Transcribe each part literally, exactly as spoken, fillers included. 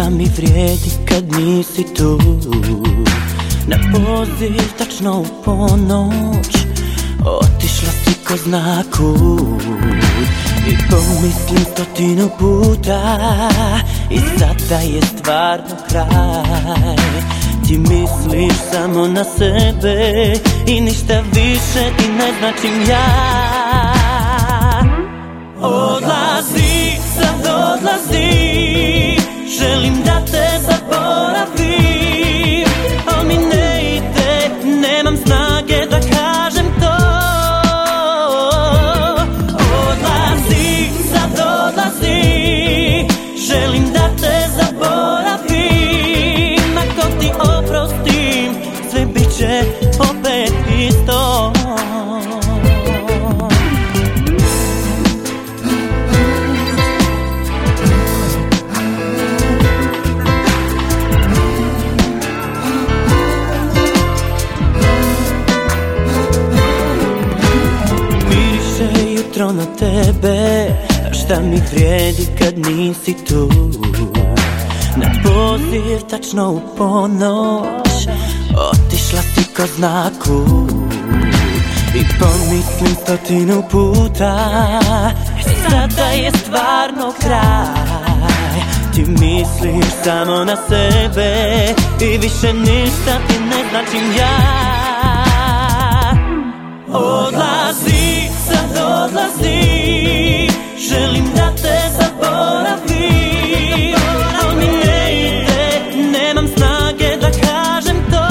šta mi vrijedi kad nisi tu? Na poziv tačno u ponoć otišla si ko zna kud. I pomislim stotinu puta i sada je stvarno kraj. Ti misliš samo na sebe i ništa više ti ne značim ja. Odlazi, sad odlazi, želim da te zaboravim, al mi ne ide, nemam snage da kažem to. Odlazi, sad odlazi, želim da te zaboravim, ako ti oprostim, sve bit će opet isto. Na tebe, šta mi vrijedi kad nisi tu? Na poziv tačno u ponoć otišla si ko zna kud. I pomislim stotinu puta, sada je stvarno kraj. Ti misliš samo na sebe i više ništa ti ne značim ja. Odlazi, sad odlazi, želim da te zaboravim, al mi ne ide, nemam snage da kažem to.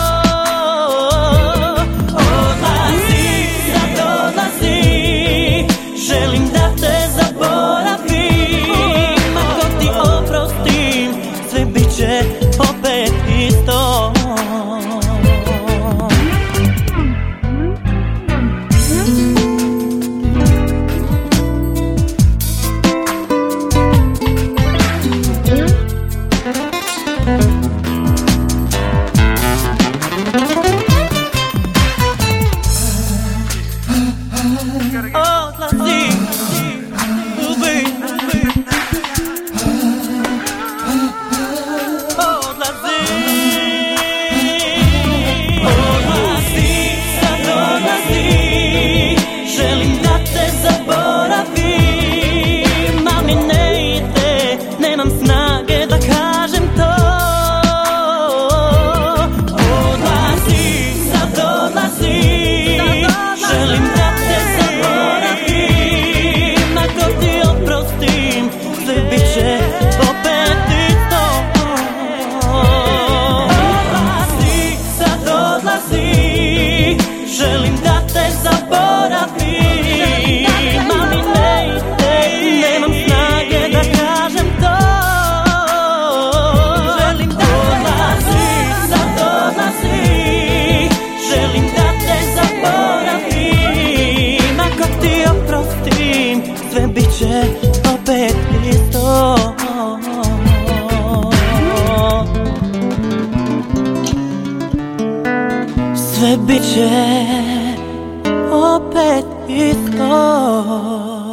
Odlazi, sad odlazi, želim da te zaboravim, ako ti oprostim, sve bit će opet isto. Sve bit će opet isto. Sve bit će opet isto.